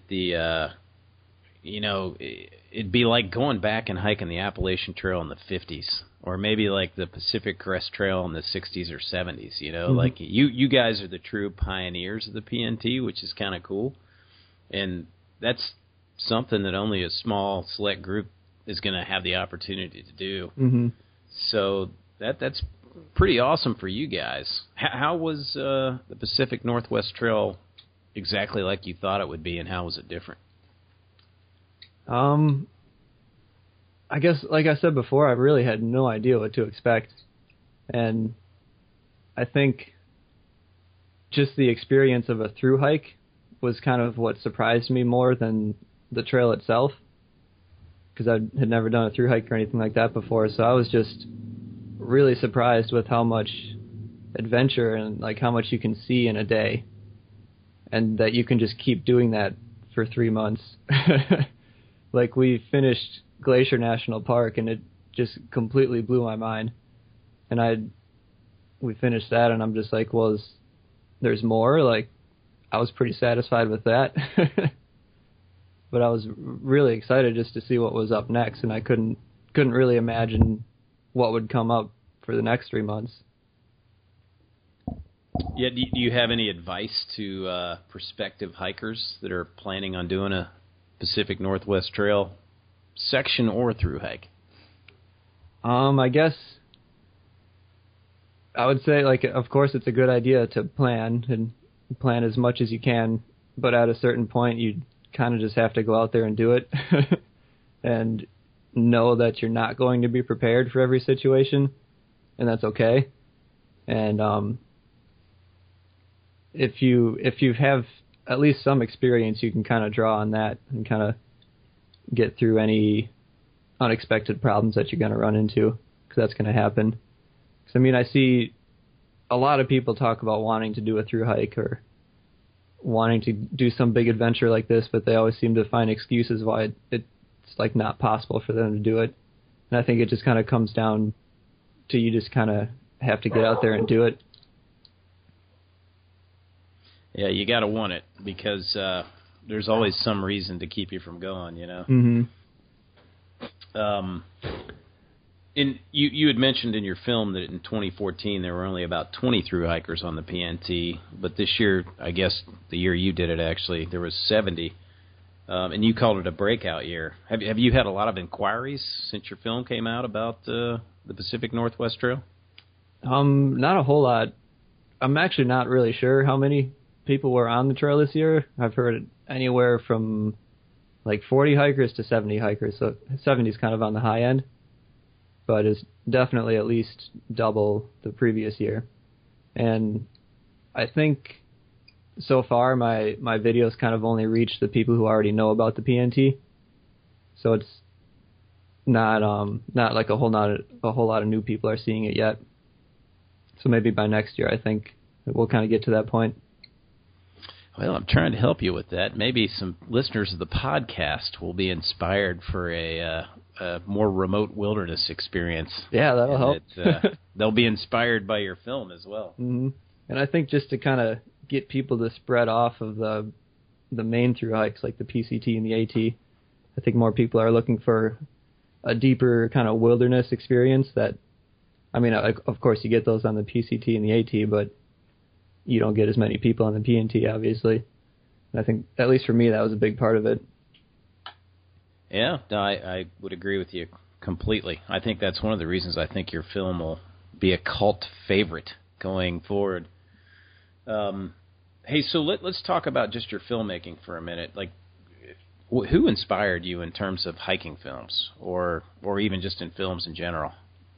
it'd be like going back and hiking the Appalachian Trail in the 50s, or maybe like the Pacific Crest Trail in the 60s or 70s, Mm-hmm. Like you guys are the true pioneers of the PNT, which is kind of cool. And that's something that only a small select group is going to have the opportunity to do. Mm-hmm. So that's pretty awesome for you guys. How was the Pacific Northwest Trail exactly like you thought it would be, and how was it different? I guess, like I said before, I really had no idea what to expect. And I think just the experience of a through hike was kind of what surprised me more than the trail itself, because I had never done a through hike or anything like that before. So I was just really surprised with how much adventure and like how much you can see in a day, and that you can just keep doing that for 3 months. Like, we finished Glacier National Park, and it just completely blew my mind. And we finished that, and I'm just like, well, there's more? Like, I was pretty satisfied with that. But I was really excited just to see what was up next, and I couldn't really imagine what would come up for the next 3 months. Yeah, do you have any advice to prospective hikers that are planning on doing a Pacific Northwest Trail section or through hike? I guess I would say, like, of course it's a good idea to plan as much as you can, but at a certain point you kind of just have to go out there and do it and know that you're not going to be prepared for every situation, and that's okay. And if you have at least some experience, you can kind of draw on that and kind of get through any unexpected problems that you're going to run into, because that's going to happen. Because, I mean, I see a lot of people talk about wanting to do a through hike or wanting to do some big adventure like this, but they always seem to find excuses why it's like not possible for them to do it. And I think it just kind of comes down to you just kind of have to get out there and do it. Yeah, you got to want it, because there's always some reason to keep you from going, Mm-hmm. And you had mentioned in your film that in 2014 there were only about 20 through hikers on the PNT, but this year, I guess the year you did it actually, there was 70, and you called it a breakout year. Have you had a lot of inquiries since your film came out about the Pacific Northwest Trail? Not a whole lot. I'm actually not really sure how many people were on the trail this year. I've heard anywhere from like 40 hikers to 70 hikers, so 70 is kind of on the high end, but is definitely at least double the previous year. And I think so far my videos kind of only reach the people who already know about the PNT, so it's not like a whole lot of new people are seeing it yet. So maybe by next year, I think we'll kind of get to that point. Well, I'm trying to help you with that. Maybe some listeners of the podcast will be inspired for a more remote wilderness experience. Yeah, that'll help. They'll be inspired by your film as well. Mm-hmm. And I think just to kind of get people to spread off of the main through hikes like the PCT and the AT, I think more people are looking for a deeper kind of wilderness experience that, I mean, of course you get those on the PCT and the AT, but you don't get as many people on the PNT, obviously. And I think, at least for me, that was a big part of it. Yeah, no, I would agree with you completely. I think that's one of the reasons I think your film will be a cult favorite going forward. Hey, so let's talk about just your filmmaking for a minute. Like, who inspired you in terms of hiking films, or even just in films in general?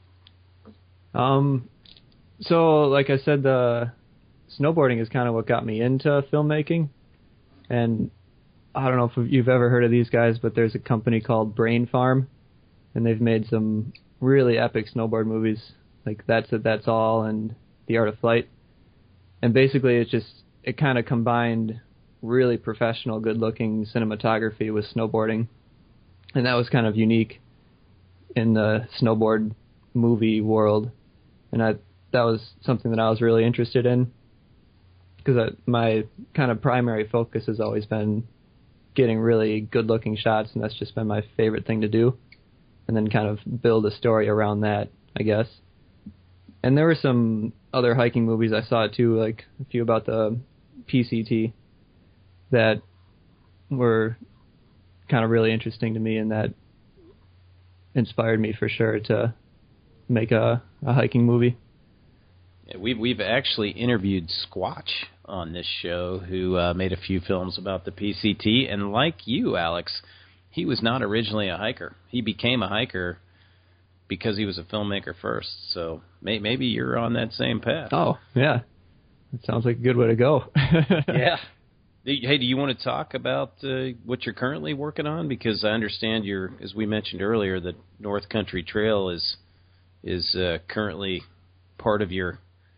So, like I said, the snowboarding is kind of what got me into filmmaking, and I don't know if you've ever heard of these guys, but there's a company called Brain Farm, and they've made some really epic snowboard movies, like That's It, That's All, and The Art of Flight. And basically, it kind of combined really professional, good-looking cinematography with snowboarding, and that was kind of unique in the snowboard movie world, and that was something that I was really interested in, because my kind of primary focus has always been getting really good-looking shots, and that's just been my favorite thing to do, and then kind of build a story around that, I guess. And there were some other hiking movies I saw too, like a few about the PCT that were kind of really interesting to me, and that inspired me for sure to make a hiking movie. Yeah, we've actually interviewed Squatch on this show, who made a few films about the PCT, and like you, Alex, he was not originally a hiker. He became a hiker because he was a filmmaker first, so maybe you're on that same path. Oh, yeah. That sounds like a good way to go. Yeah. Hey, do you want to talk about what you're currently working on? Because I understand as we mentioned earlier, the North Country Trail is currently part of your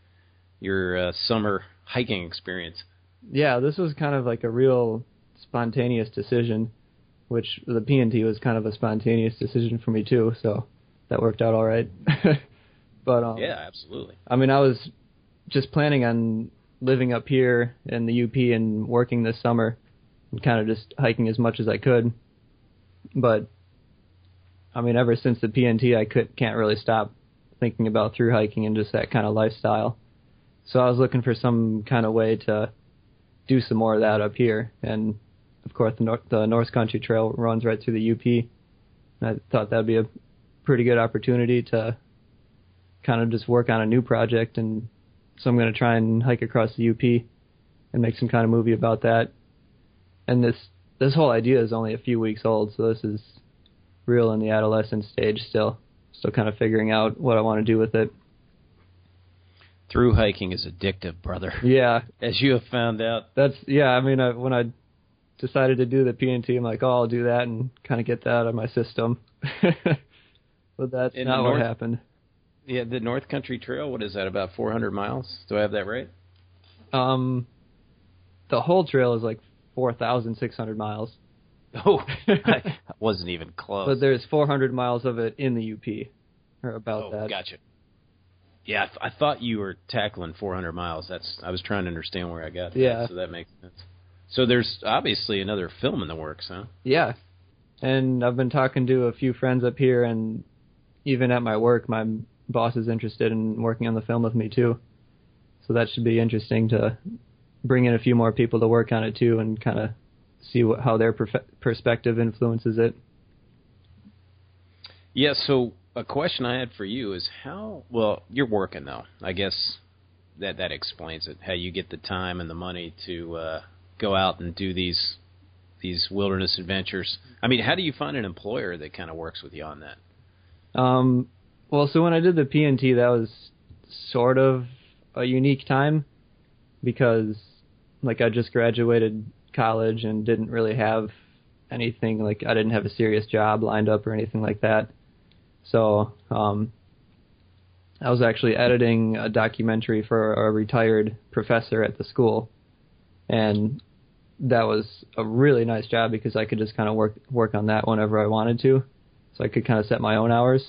summer hiking experience. Yeah, this was kind of like a real spontaneous decision, which the P&T was kind of a spontaneous decision for me too, so that worked out all right. But yeah, absolutely. I mean, I was just planning on living up here in the UP and working this summer and kind of just hiking as much as I could. But I mean, ever since the P&T, I can't really stop thinking about through hiking and just that kind of lifestyle. So I was looking for some kind of way to do some more of that up here. And of course, the North Country Trail runs right through the UP. And I thought that'd be a pretty good opportunity to kind of just work on a new project, and so I'm going to try and hike across the UP and make some kind of movie about that. And this whole idea is only a few weeks old, so this is real in the adolescent stage still kind of figuring out what I want to do with it. Through hiking is addictive, brother. Yeah. As you have found out. I mean, when I decided to do the P&T, I'm like, oh, I'll do that and kind of get that out of my system. But that's not what happened. Yeah, the North Country Trail, what is that, about 400 miles? Do I have that right? The whole trail is like 4,600 miles. Oh, I wasn't even close. But there's 400 miles of it in the UP, or about that. Oh, gotcha. Yeah, I thought you were tackling 400 miles. I was trying to understand where I got that, yeah. So that makes sense. So there's obviously another film in the works, huh? Yeah, and I've been talking to a few friends up here, and even at my work, my boss is interested in working on the film with me too. So that should be interesting to bring in a few more people to work on it too, and kind of see how their perspective influences it. Yeah, so a question I had for you is you're working though. I guess that explains it, how you get the time and the money to go out and do these wilderness adventures. I mean, how do you find an employer that kind of works with you on that? Well, so when I did the P&T, that was sort of a unique time because, like, I just graduated college and didn't really have anything, like, I didn't have a serious job lined up or anything like that. So, I was actually editing a documentary for a retired professor at the school, and that was a really nice job because I could just kind of work on that whenever I wanted to. So I could kind of set my own hours.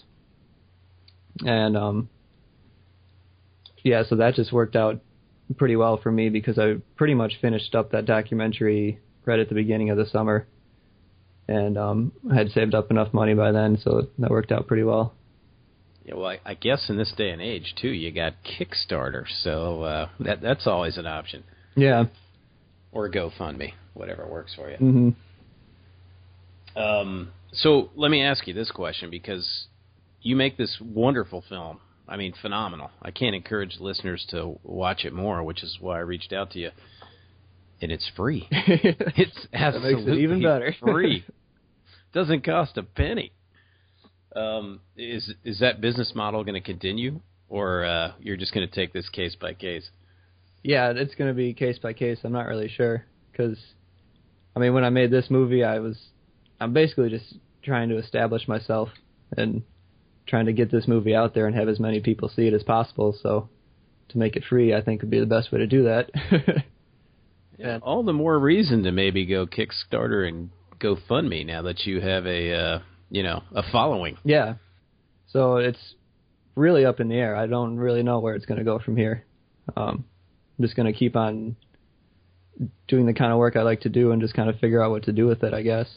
And, yeah, so that just worked out pretty well for me because I pretty much finished up that documentary right at the beginning of the summer. And I had saved up enough money by then, so that worked out pretty well. Yeah, well, I guess in this day and age, too, you got Kickstarter, so that's always an option. Yeah. Or GoFundMe, whatever works for you. Mm-hmm. So let me ask you this question, because you make this wonderful film. I mean, phenomenal. I can't encourage listeners to watch it more, which is why I reached out to you. And it's free. It's absolutely that makes it even better. free. Doesn't cost a penny. Is that business model going to continue, or you're just going to take this case by case? Yeah, it's going to be case by case. I'm not really sure because I mean, when I made this movie, I'm basically just trying to establish myself and trying to get this movie out there and have as many people see it as possible. So to make it free, I think would be the best way to do that. Yeah, all the more reason to maybe go Kickstarter and GoFundMe now that you have a following. Yeah. So it's really up in the air. I don't really know where it's going to go from here. I'm just going to keep on doing the kind of work I like to do and just kind of figure out what to do with it, I guess.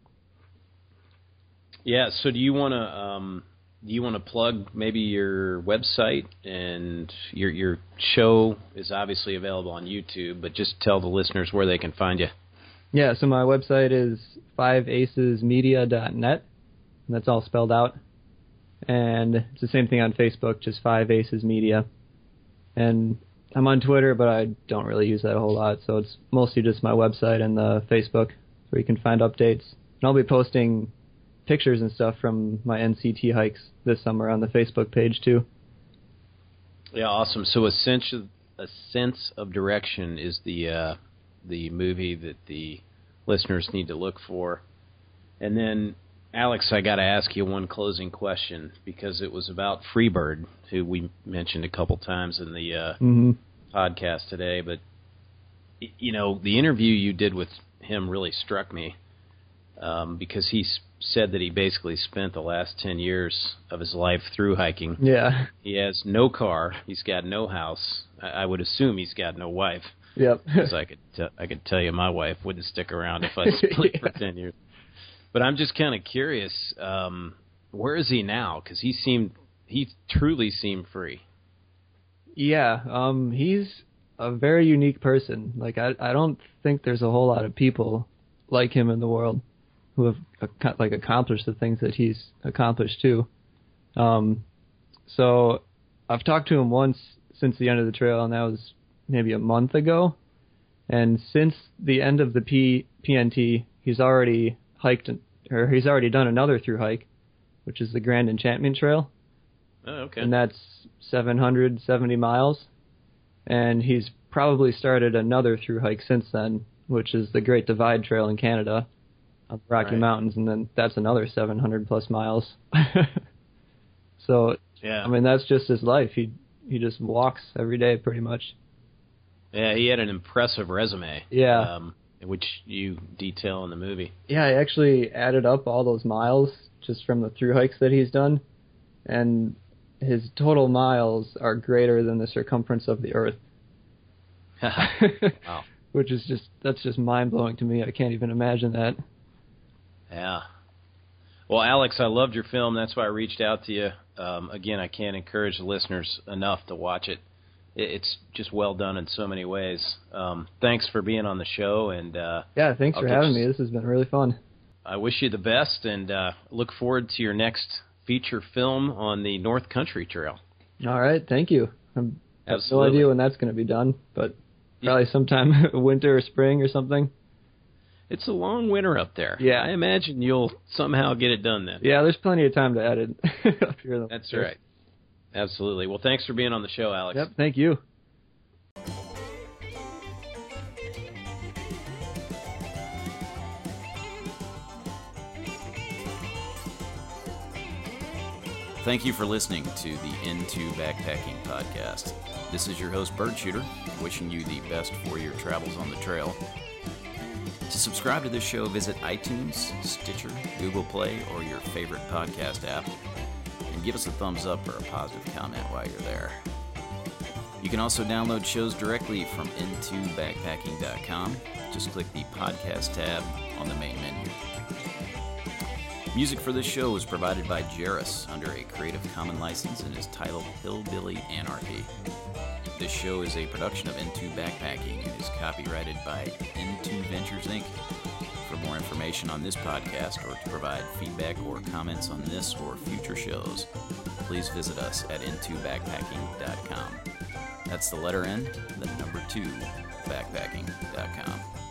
Yeah. So do you want to plug maybe your website, and your show is obviously available on YouTube, but just tell the listeners where they can find you. Yeah. So my website is 5acesmedia.net, and that's all spelled out. And it's the same thing on Facebook, just 5 Aces Media. And I'm on Twitter, but I don't really use that a whole lot, so it's mostly just my website and the Facebook where you can find updates. And I'll be posting pictures and stuff from my NCT hikes this summer on the Facebook page too. Yeah, awesome. So A Sense of Direction is the movie that the listeners need to look for. And then, Alex, I got to ask you one closing question, because it was about Freebird, who we mentioned a couple times in the podcast today. But, the interview you did with him really struck me, because he said that he basically spent the last 10 years of his life through hiking. Yeah. He has no car. He's got no house. I would assume he's got no wife. Yep. Because I could tell you my wife wouldn't stick around if I split for 10 years. But I'm just kind of curious, where is he now? Because he truly seemed free. Yeah, he's a very unique person. Like, I don't think there's a whole lot of people like him in the world who have accomplished the things that he's accomplished too. So I've talked to him once since the end of the trail, and that was maybe a month ago. And since the end of the PNT, he's already done another through hike, which is the Grand Enchantment Trail. Oh, okay. And that's 770 miles. And he's probably started another through hike since then, which is the Great Divide Trail in Canada, on the Rocky Mountains, and then that's another 700 plus miles. So, yeah. I mean, that's just his life. He just walks every day, pretty much. Yeah, he had an impressive resume. Yeah. Which you detail in the movie. Yeah, I actually added up all those miles just from the through hikes that he's done, and his total miles are greater than the circumference of the Earth. Wow. Which is that's just mind-blowing to me. I can't even imagine that. Yeah. Well, Alex, I loved your film. That's why I reached out to you. Again, I can't encourage the listeners enough to watch it. It's just well done in so many ways. Thanks for being on the show. And yeah, thanks for having me. This has been really fun. I wish you the best, and look forward to your next feature film on the North Country Trail. All right, thank you. I have no idea when that's going to be done, but probably sometime winter or spring or something. It's a long winter up there. Yeah. I imagine you'll somehow get it done then. Yeah, there's plenty of time to edit up here. That's right. Absolutely. Well, thanks for being on the show, Alex. Yep, thank you. Thank you for listening to the Into Backpacking podcast. This is your host, Bird Shooter, wishing you the best for your travels on the trail. To subscribe to this show, visit iTunes, Stitcher, Google Play, or your favorite podcast app, and give us a thumbs up or a positive comment while you're there. You can also download shows directly from intobackpacking.com. Just click the podcast tab on the main menu. Music for this show was provided by Jairus under a Creative Commons license and is titled Hillbilly Anarchy. This show is a production of Into Backpacking and is copyrighted by Into Ventures, Inc. For more information on this podcast or to provide feedback or comments on this or future shows, please visit us at intobackpacking.com. That's the letter N, the number 2, backpacking.com.